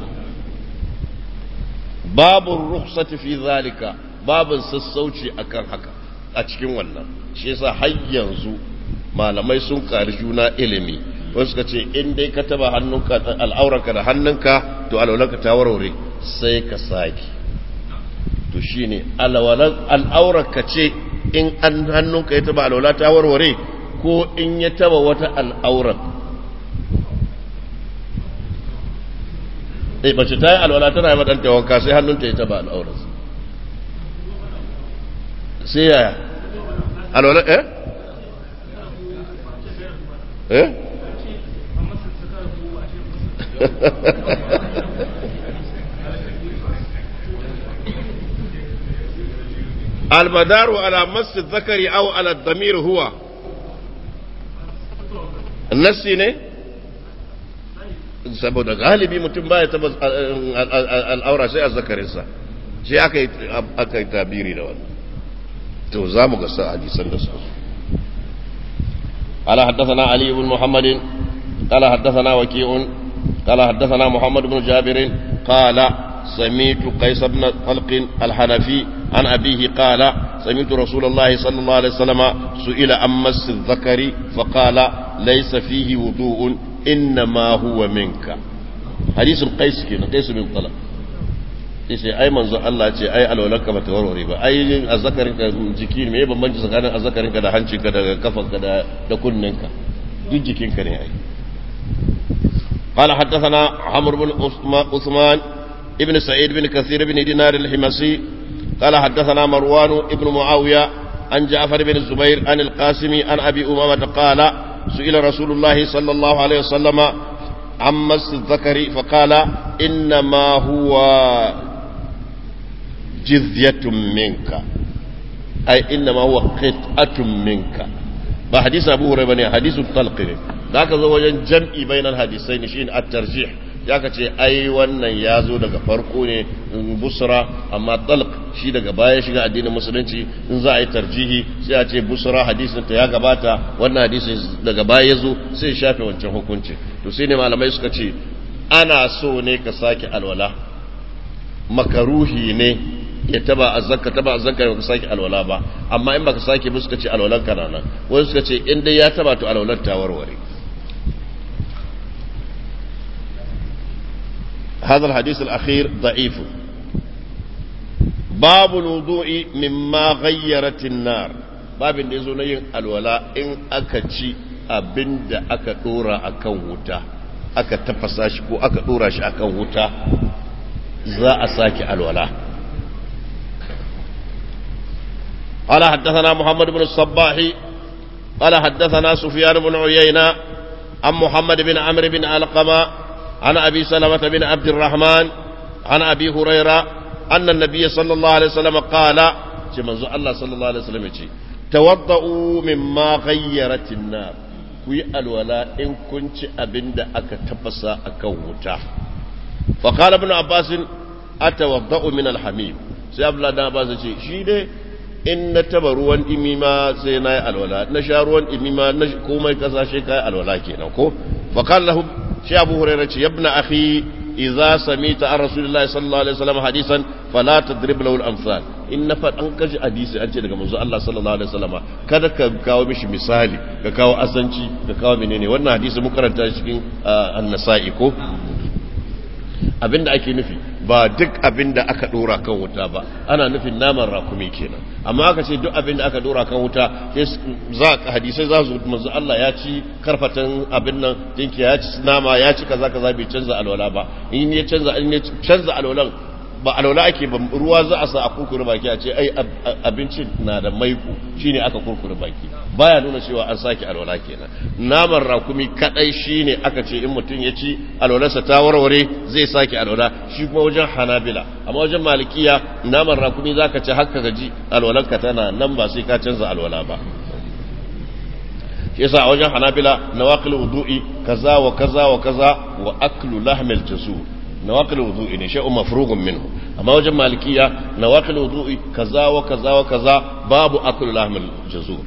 babu rukhsati fi zalika babun sassauci akan haka a cikin wannan shi yasa har yanzu malamai sun kari juna ilimi wasu suka ce in dai ka taba hannunka al'aurarka da hannunka to alwalanka ta warware sai ka saki. to shine al'aurarka ce in an hannunka ya taba alwala ta warware ko in ya taba wata al'aurar. bace ta yi alwala tana yi maɗanta wanka sai hannunta ya taba al'aurar sai yaya alwala المدار على مس الذكر أو على الضمير هو النسي ne saboda galibi mutum baya taba al'aura sai azzakarinsa shi aka yi tabiri da wannan. to za mu ga sa hadisan da su قال حدثنا علي بن محمد قال حدثنا وكيع قال حدثنا محمد بن جابر قال سمعت قيس بن طلق الحنفي عن أبيه قال سمعت رسول الله صلى الله عليه وسلم سئل عن مس الذكر فقال ليس فيه وضوء إنما هو منك. حديث قيس كنا قيس بن طلق yace ai manzo Allah ce ai alwalanka bata warware ba ai azzakarinka jiki ne me bambanci tsakanin azzakarinka da hancinka da kafanka da kunninka duk jikinka ne ai. قال حدثنا عمرو بن عثمان ابن سعيد بن كثير بن دينار الحمصي قال حدثنا مروان ابن معاوية عن جعفر بن الزبير عن القاسم عن أبي أمامة قال سئل رسول الله صلى الله عليه وسلم عن مس الذكر فقال إنما هو جذية منك أي إنما هو قطعة منك. بحديث أبو هريرة حديث الطلق ذاك زوجا جمع بين الحديثين شيء الترجيح ya ka ce ai wannan ya zo daga farko ne busra amma talq shi daga baya shiga addinin musulunci in za a yi tarjihi sai a ce busra hadisin ta ya gabata wannan hadisin daga baya ya zo sai shafe wancan hukunci. to sai ne malamai suka ce ana so ne ka sake alwala makaruhi ne ya taba azzaka ka sake alwala ba amma in baka sake ba suka ce alwalan kana nan wani suka ce in dai ya taba to alwalan ta warware. هذا الحديث الأخير ضعيف. babu wudu'i mimma ghayyaratin nar babin da yazo na yin alwala in aka ci abinda aka dora akan wuta aka tafasa shi ko aka dora shi akan wuta za a saki alwala. قال حدثنا محمد بن الصباح قال حدثنا سفيان بن عيينة عن محمد بن عمرو بن علقمة عن أبي سلمة بن عبد الرحمن عن أبي هريرة أن النبي صلى الله عليه وسلم قال الله صلى الله عليه وسلم توضؤوا مما غيرت النار كوي الولاء إن كنت أبند أكتبسا أكوتا فقال ابن عباس أتوضأ من الحميم سيبلا ناباز شيء in na taba ruwan dimi ma sai na yi alwala na sha ruwan dimi ma na komai kasa shi kai alwala kenan ko fa qala lahu shi Abu Hurairah ce ibn akhi idza samita an rasulillahi sallallahu alaihi wasallam hadisan fala tadrib lahu al-amsal in na fa an kaji hadisi an ce daga manzo Allah sallallahu alaihi wasallam kada ka kawo mishi misali ka kawo asanci ka kawo menene wannan hadisi mun karanta cikin an-nasa'i ko abinda ake nufi ba duk abinda aka dora kan wuta ba ana nufin naman rakumi kenan amma aka ce duk abinda aka dora kan wuta za ka hadisai za su manzo Allah ya ci karfatan abin nan dinki ya ci nama ya ci kaza kaza bai canza alwala ba in ya canza alwalan ba alwala ake ba ruwa za a sa a kurkure baki a ce ai abincin na da maiko shine aka kurkure baki baya nuna cewa an saki alwala kenan naman rakumi kadai shine aka ce in mutum ya ci alwalarsa ta warware zai saki alwala shi kuma wajen hanabila amma wajen malikiya naman rakumi zaka ci hakka gaji alwalanka tana nan ba sai ka canza alwala ba yasa a wajen hanabila nawaqil wudu'i kaza wa kaza wa kaza wa aklu lahmil jasur نواقل الوضوء شيء مفروغ منه أما وجه مالكية نواقل الوضوء كذا وكذا وكذا باب أكل لحم الجزور.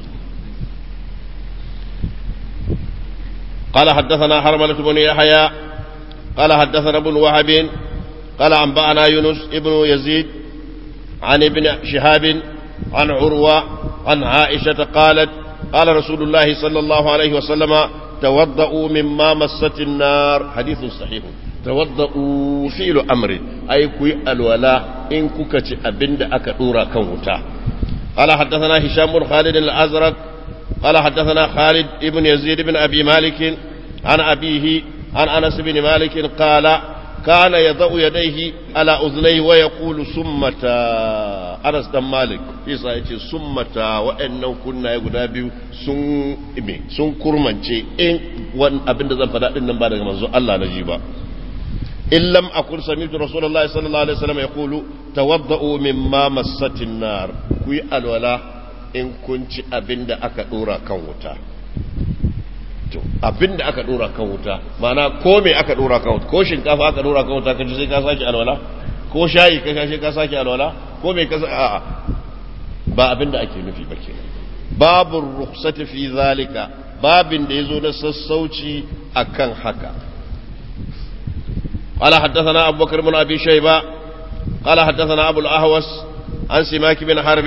قال حدثنا حرملة بن يحيى قال حدثنا ابن وهب قال أنبأنا يونس ابن يزيد عن ابن شهاب عن عروة عن عائشة قالت قال رسول الله صلى الله عليه وسلم توضؤوا مما مست النار حديث صحيح. توضؤوا فعل أمر أي كوي الولاء إن كوكتي أبند أكدورا كوتا. قال حدثنا هشام بن خالد الأزرق قال حدثنا خالد ابن يزيد بن أبي مالك عن أبيه عن أنس بن مالك قال كان يضع يديه على أذنيه ويقول سمتا أنس بن مالك في صحيح سمتا وأنه كنا يقول سن كرمانشي إن وأن أبند زنفدا إن بعد منزو الله نجيبا إن لم أكن سمعت رسول الله صلى الله عليه وسلم يقول توضؤوا مما مست النار كوي الولا إن كنت أبند أكدورا كوتا abinda aka dora kan wuta mana ko me aka dora kan wuta ko shinkafa aka dora kan wuta kaje sai ka saki alwala ko shayi ka kashe ka saki alwala ko me ka a'a ba abinda ake nufi ba kenan babu rukhsati fi zalika babin da yazo na sassauci akan haka. قال حدثنا أبو بكر بن أبي شيبة قال حدثنا أبو الأهوس عن سماك بن حرب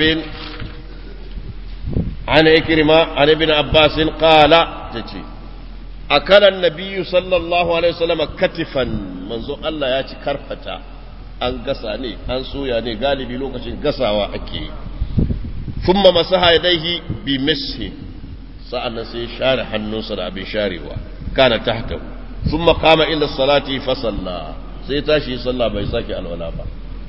عن إكرمة عن ابن عباس قال أكل النبي صلى الله عليه وسلم كتفا منذ الله ياتي كرفتا أن قساني أن سوياني قال بلوكة قساوا أكي ثم مسح يديه بمسح سألنا سيشارح النصر أبي شاروا كان تحته ثم قام إلى الصلاة فصلى سيتاشي صلى بيساكي الولا با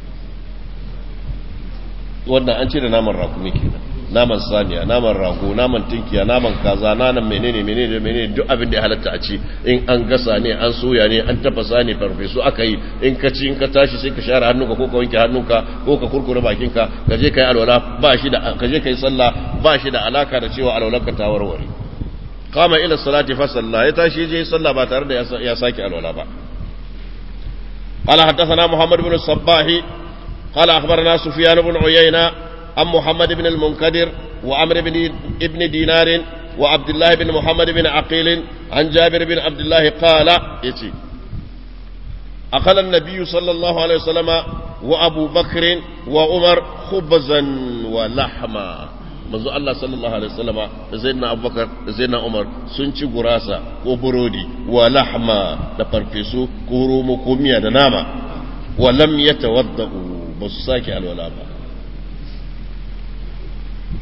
wannan an cire naman rakumi kenan naman saniya naman rago naman tinkiya naman kaza naman menene duk abin da ya halatta a ci in an gasa ne an soya ne an tafasa ne farfesu aka yi in ka ci in ka tashi sai ka share hannunka ko ka wanke hannunka ko ka kurkure bakinka ka je kai alwala ba shi da ka je kai sallah ba shi da alaka da cewa alwalanka ta warware. قام إلى الصلاة فصلى يتاشي جي صلى باترد يا ساكي الولا. قال حدثنا محمد بن الصباح قال أخبرنا سفيان بن عيينة عن محمد بن المنكدر وعمر بن ابن دينار وعبد الله بن محمد بن عقيل عن جابر بن عبد الله قال يتي أكل النبي صلى الله عليه وسلم وأبو بكر وعمر خبزا ولحما manzo Allah sallallahu alaihi wasallama da sayyidina Abubakar da sayyidina Umar sun ci gurasa ko burodi wa lahma da farfesu ko romo ko miya da nama wa lam yatawaddau ba su saki alwala ba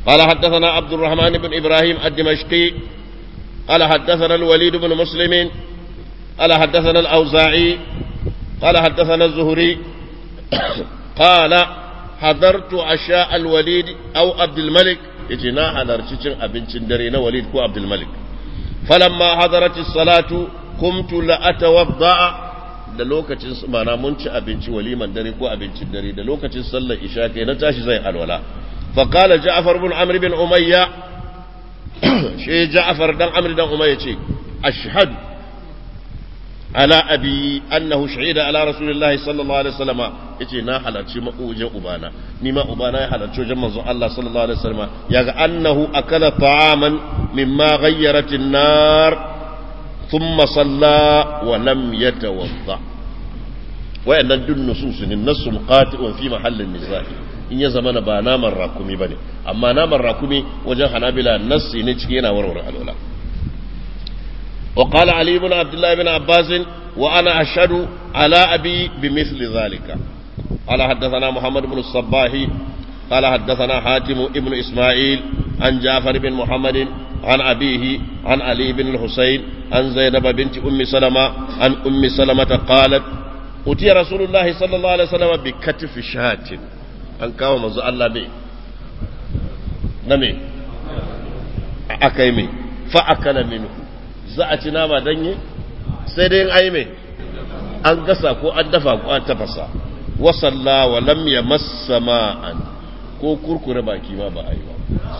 قال حدثنا عبد الرحمن بن إبراهيم الدمشقي قال حدثنا الوليد بن مسلم قال حدثنا الأوزاعي قال حدثنا الزهري قال حضرت عشاء الوليد أو عبد الملك يتنا حضرت أبن درين وليد كو عبد الملك فلما حضرت الصلاة قمت لأتوضأ da lokacin mana mun ci abinci waliman dare ko abincin dare da lokacin sallar isha kai na tashi zai alwala fa qala ja'far ibn amr ibn umayya shi ja'far dan amr dan umayya ce ashhadu ala abi annahu shahida ala rasulillahi sallallahu alaihi wasallam yace na halarci ma'ujin ubana ni ma ubana ya halarci wajen manzon Allah sallallahu alaihi wasallam yaga annahu akala ta'aman mimma ghayyarat an-nar ثم صلى ولم يتوضا وان دون نصوص النص قاطع في محل النزاع in ya zama ba naman rakumi bane amma naman rakumi wajen hanabila nassi ne cikin yana warware alwala wa qala ali ibn abdullah ibn abbas wa ana ashhadu ala abi bimithli dhalika qala hadathana muhammad ibn as-sabbah qala hadathana hatim ibn isma'il an ja'far ibn muhammad عن أبيه عن علي بن الحسين عن زينب بنت أم سلمة عن أم سلمة قالت أتي رسول الله صلى الله عليه وسلم بكتف شاة أن كاو مزو الله بي نمي أكيمي فأكل منه زأتنا ما دني سيدين أيمي أن قسا كو أدفا كو أتفسا وصلى ولم يمس ماء كو كركر باكي ما بأيوه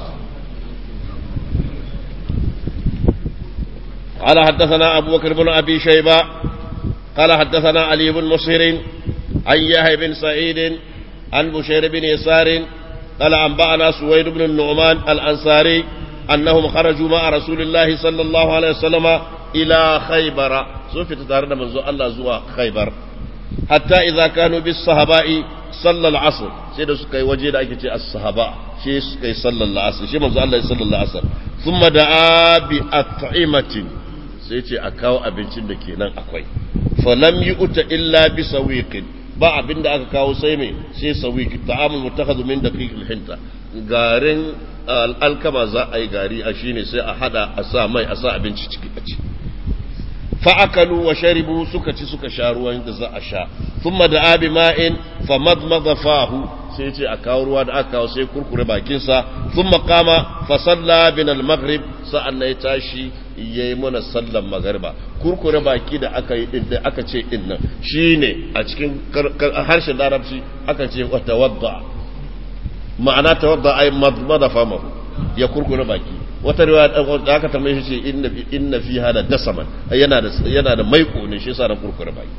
قال حدثنا أبو بكر بن أبي شيبة قال حدثنا علي بن مسهر عن يحيى بن سعيد عن بشير بن يسار قال أنبأنا سويد بن النعمان الأنصاري أنهم خرجوا مع رسول الله صلى الله عليه وسلم إلى خيبر سوف تتعرض منذ الله زوا خيبر حتى إذا كانوا بالصهباء صلى العصر سيدة سكي وجد أكتي الصهباء شيء سكي صلى العصر شيء منذ الله صلى الله عليه وسلم ثم دعا بأطعمة sai ce a kawo abincin da ke nan akwai falam yi uta illa bi sawiqin ba abin da aka kawo sai mai sai sawiq ta'amul mutakhadhu min daqiqil hinta garin alkama za a yi gari a shine sai a hada a sa mai a sa abinci ciki a ci fa akalu wa sharibu suka ci suka sha ruwan da za a sha thumma da'a bi ma'in famadmada fahu sai ce a kawo ruwa da aka kawo sai kurkure bakinsa thumma qama fa salla bin al-maghrib sa'an ya tashi yayi mana sallan magariba kurkure baki da aka yi din da aka ce din nan shine a cikin harshen larabci aka ce wa tawadda ma'ana tawadda ay madmada famahu ya kurkure baki wata riwaya da aka tambaye shi ce inna fi hada dasaman yana da maiko ne shi yasa da kurkure baki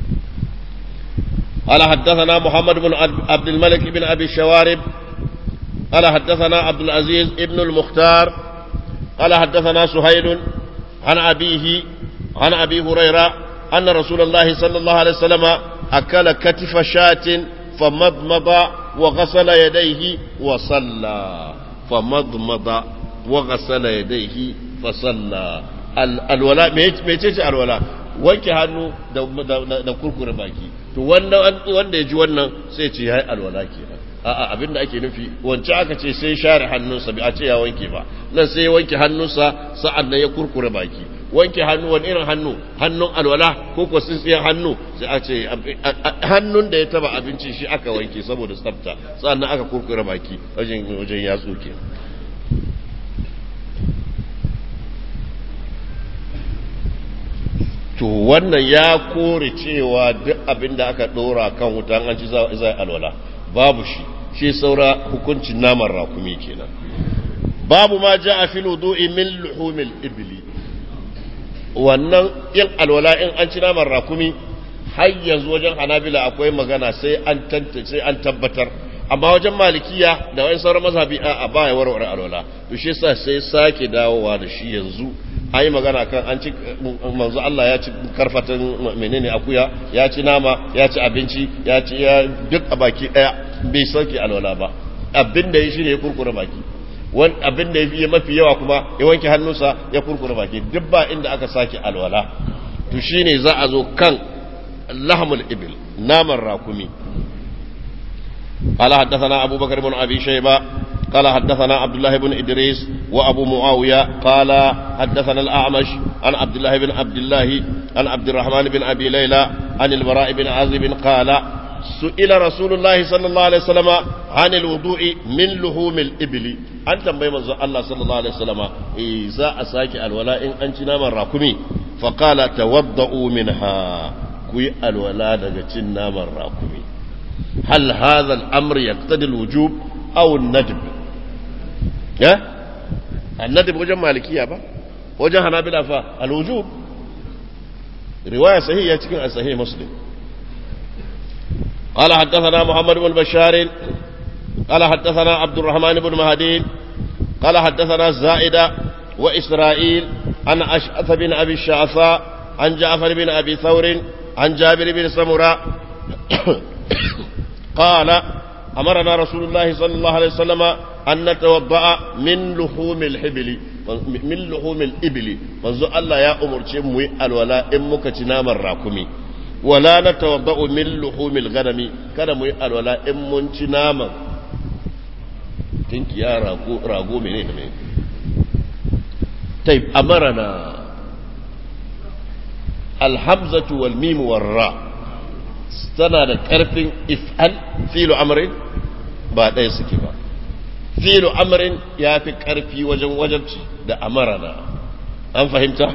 قال حدثنا محمد بن عبد الملك بن أبي الشوارب قال حدثنا عبد العزيز ابن المختار قال حدثنا سهيل عن أبيه عن أبي هريرة أن رسول الله صلى الله عليه وسلم أكل كتف شاة فمضمض وغسل يديه وصلى فمضمض وغسل يديه فصلى الولاء ميتيش الولاء wanke hannu da kurkure baki to wanda ya ji wannan sai ce ya yi alwala kenan a'a abinda ake nufi wance aka ce sai share hannunsa bai a ce ya wanke ba nan sai ya wanke hannunsa sa'an nan ya kurkure baki wanke hannu wani irin hannu hannun alwala ko ko tsintsiyar hannu sai a ce hannun da ya taba abinci shi aka wanke saboda tsafta sa'an nan aka kurkure baki wajen yatsu kenan to wannan ya kore cewa duk abin da aka dora kan wuta an ci zai alwala babu shi saura hukuncin naman rakumi kenan babu ma ja'a fil wudu'i min luhumil ibli wannan yin alwala in an ci naman rakumi har yanzu wajen hanabila akwai magana sai an tantance sai an tabbatar amma wajen malikiya da wani sauran mazhabi a baya warware alwala to shi yasa sai sake dawowa da shi yanzu ai magana kan an ci manzo Allah ya ci karfatan menene akuya ya ci nama ya ci abinci ya ci duk a baki daya bai sauke alwala ba abinda ya shine ya kurkure baki wani abinda ya fi mafi yawa kuma ya wanke hannunsa ya kurkure baki duk ba inda aka sake alwala to shine za a zo kan lahmul ibil naman rakumi قال حدثنا أبو بكر بن أبي شيبة قال حدثنا عبد الله بن إدريس وأبو معاوية قال حدثنا الأعمش عن عبد الله بن عبد الله عن عبد الرحمن بن أبي ليلى عن البراء بن عازب قال سئل رسول الله صلى الله عليه وسلم عن الوضوء من لحوم الإبل أنت بمن الله صلى الله عليه وسلم إذا أساك الولاء إن أنتنا من راكمي فقال توضؤوا منها كوي الولاء دقتنا من راكمي هل هذا الأمر يقتضي الوجوب أو الندب الندب وجه مالكية با وجه حنابلة فا الوجوب رواية صحيحة تكون صحيح مسلم قال حدثنا محمد بن بشار قال حدثنا عبد الرحمن بن مهدي قال حدثنا زائدة وإسرائيل عن أشعث بن أبي الشعثاء عن جعفر بن أبي ثور عن جابر بن سمرة قال أمرنا رسول الله صلى الله عليه وسلم أن نتوضأ من لحوم الحبل من لحوم الإبل منذ الله يا أمر شموي الولاء إمك تنام الراكمي ولا نتوضأ من لحوم الغنم كان موي الولاء إمون تنام تنك يا راغو منين طيب أمرنا الحمزة والميم والراء tana da ƙarfin if'al filu amrin ba ɗaya suke ba filu amrin ya fi ƙarfi wajen wajabci da amarana an fahimta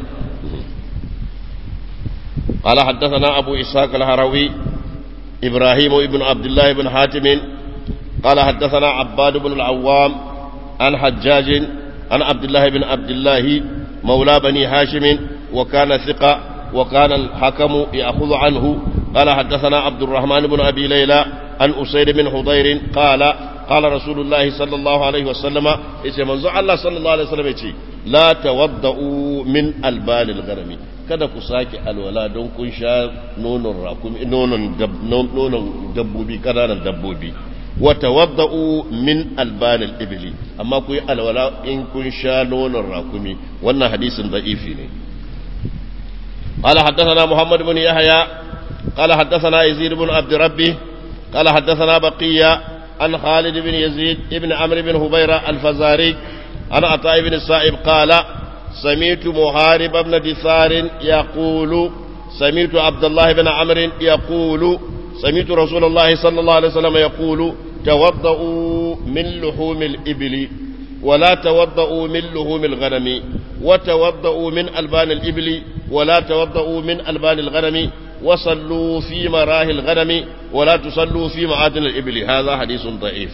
قال حدثنا أبو إسحاق الهروي إبراهيم ابن عبد الله بن حاتم قال حدثنا عباد بن العوام عن حجاج عن عبد الله بن عبد الله مولى بني هاشم وكان ثقة وكان الحكم يأخذ عنه قال حدثنا عبد الرحمن بن أبي ليلى عن أسيد بن حضير قال رسول الله صلى الله عليه وسلم إيش منزع الله صلى الله عليه وسلم إيش لا توضؤوا من ألبان الغنم kada ku sake alwala don kun sha nonon dabbobi kananan dabbobi wa tawadda'u min alban al-ibli amma ku yi alwala in kun sha nonon rakumi wannan hadisin da'ifi ne qala haddathana muhammad ibn yahya qala haddathana yazid ibn abd rabbi qala haddathana baqiya an khalid ibn yazid ibn amr ibn hubayra al-fazari an ata ibn sa'ib qala سمعت محارب بن دثار يقول سمعت عبد الله بن عمرو يقول سمعت رسول الله صلى الله عليه وسلم يقول توضؤوا من لحوم الإبل ولا توضؤوا من لحوم الغنم وتوضؤوا من ألبان الإبل ولا توضؤوا من ألبان الغنم وصلوا في مراه الغنم ولا تصلوا في معادن الإبل هذا حديث ضعيف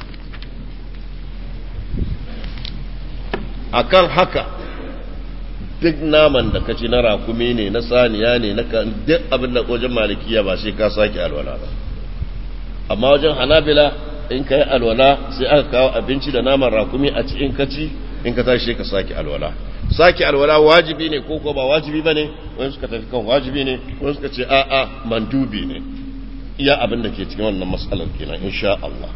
أكان حكا duk naman da kaci na rakumi ne na saniya ne na duk abin da wajen malikiya ba sai ka sake alwala ba amma wajen hanabila in ka yi alwala sai aka kawo abinci da naman rakumi a ci in ka ci in ka tashi ka sake alwala sake alwala wajibi ne ko ba wajibi ba ne wani suka tafi kan wajibi ne wani suka ce a'a mandubi ne iya abin da ke cikin wannan matsalar kenan insha Allah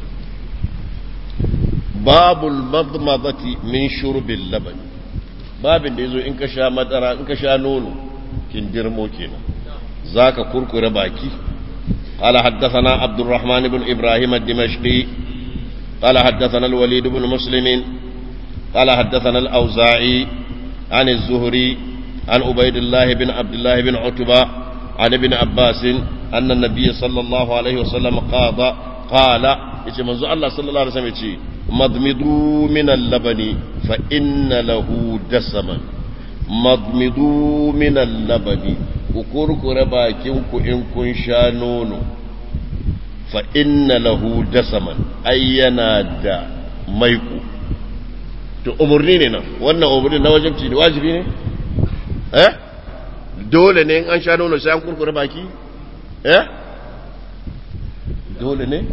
babul madmadati min shurbil labani babin da yazo in ka sha madara in ka sha nono kin dirmo kenan zaka kurkure baki qala haddathana abdurrahman ibn ibrahim ad-dimashqi qala haddathana al-walid ibn muslim qala haddathana al-auza'i an az-zuhri an ubaydillah ibn abdullah ibn utba an ibn abbas anna an-nabiy sallallahu alayhi wasallam qala yace manzo Allah sallallahu alaihi wasallam yace مضمضوا من اللبن فإن له دسما مضمضوا من اللبن وكركر باكنكو إن كن شانون فإن له دسما أينا دا ميكو تأمرني لنا وانا أمرني نواجبتي واجبي ne dole ne in an sha nono sai an kurkure baki dole ne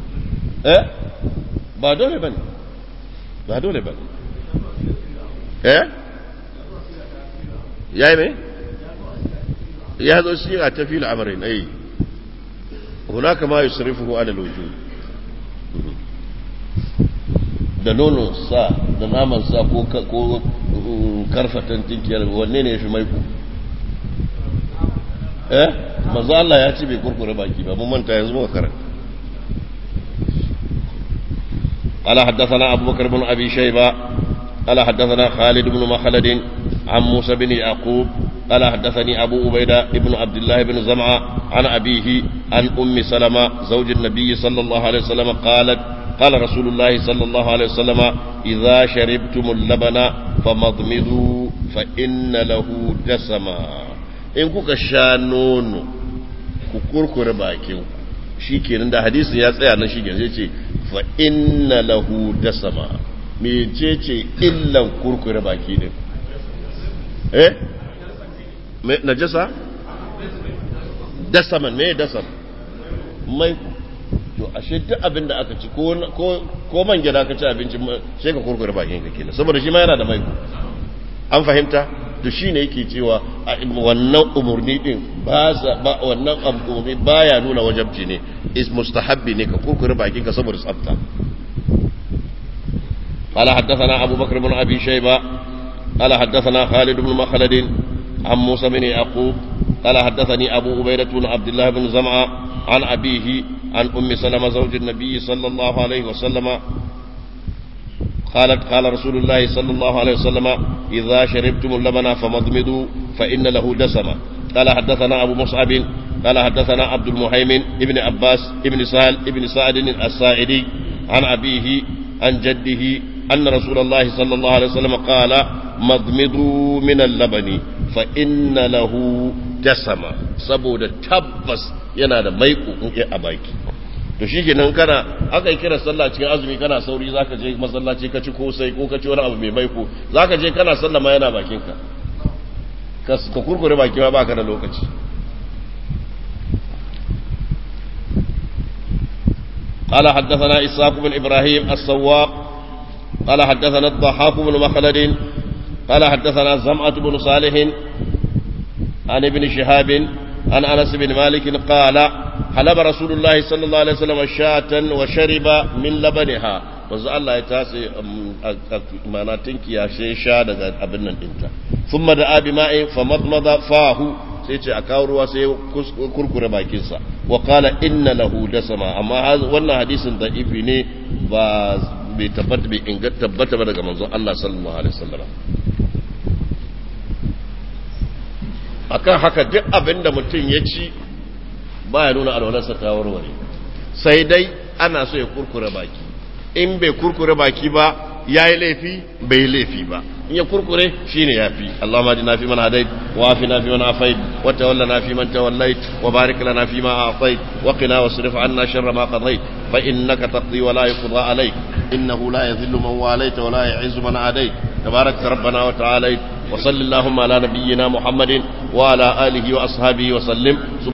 ba dole ba ne ba dole ba ne ya yi mai ya zo shi a tafi al'amarin ai hunaka ma yusrifuhu ala al-wujud da nono sa da naman sa ko karfatan tinkiyar wanne ne yafi maiko manzo Allah ya ce bai kurkure baki ba mun manta yanzu muka karanta قال حدثنا أبو بكر بن أبي شيبة قال حدثنا خالد بن مخلد عن موسى بن يعقوب قال حدثني أبو عبيدة بن عبد الله بن زمعة عن أبيه عن أم سلمة زوج النبي صلى الله عليه وسلم قالت قال رسول الله صلى الله عليه وسلم إذا شربتم اللبن فمضمضوا فإن له دسما إن كوكا شانون كوكور باكيو shikenan da hadisi ya tsaya nan shikenan sai ce fa inna lahu dasama mecece illan kurkure baki din me najasa dasaman me dasam mai to ashe duk abin da aka ci ko man gida ka ci abinci sai ka kurkure bakin ka kenan saboda shi ma yana da mai an fahimta to shine yake cewa wannan umurni din wannan umurni baya nuna wajibci ne is mustahabbi ne ka kurkure bakin ka saboda tsafta قال حدثنا أبو بكر بن أبي شيبة قال حدثنا خالد بن مخلد عن موسى بن يعقوب قال حدثني أبو عبيدة بن عبد الله بن زمعة عن أبيه عن أم سلمة زوج النبي صلى الله عليه وسلم قالت قال رسول الله صلى الله عليه وسلم إذا شربتم اللبن فمضمضوا فإن له دسما قال حدثنا أبو مصعب قال حدثنا عبد المهيمن ابن عباس ابن سعد الساعدي عن أبيه عن جده أن رسول الله صلى الله عليه وسلم قال مضمضوا من اللبن فإن له دسما saboda tabbas yana da maiko in a baki to shikenan kana aka yi kira sallah cikin azumi kana sauri zaka je masallaci ka ci kosai ko ka ci wani abu mai maiko zaka je kana sallah ma yana bakin ka ka kurkure baki ma baka da lokaci قال حدثنا إسحاق بن إبراهيم السواق قال حدثنا الضحاك بن مخلد قال حدثنا زمعة بن صالح عن ابن شهاب عن أنس بن مالك قال حلب رسول الله صلى الله عليه وسلم شاة وشرب من لبنها wanzu Allah ya tasi mana tinkiya sai sha daga abin nan dinta thumma da abi ma'in famadmada fahu sai ce a kawo ruwa sai kurkure bakin sa wa qala inna lahu dasama amma wannan hadisin da'ifi ne ba bai tabbata bai inganta tabbata ba daga manzon Allah sallallahu alaihi wasallam akan haka duk abinda mutum ya ci baya nuna alwalarsa ta warware sai dai ana so ya kurkure baki in bai kurkure baki ba yayi laifi bai laifi ba in ya kurkure shine yafi Allahumma ajina fi man hadait wa afina fi man afait wa tawallana fi man tawallait wa barik lana fi ma a'tait wa qina wasrif 'anna sharra ma qadait fa innaka taqdi wa la yuqda alayk innahu la yadhillu man walayta wa la yu'izzu man adait tabarak rabbana wa ta'ala wa sallallahu ala nabiyyina muhammadin wa ala alihi wa ashabihi wa sallim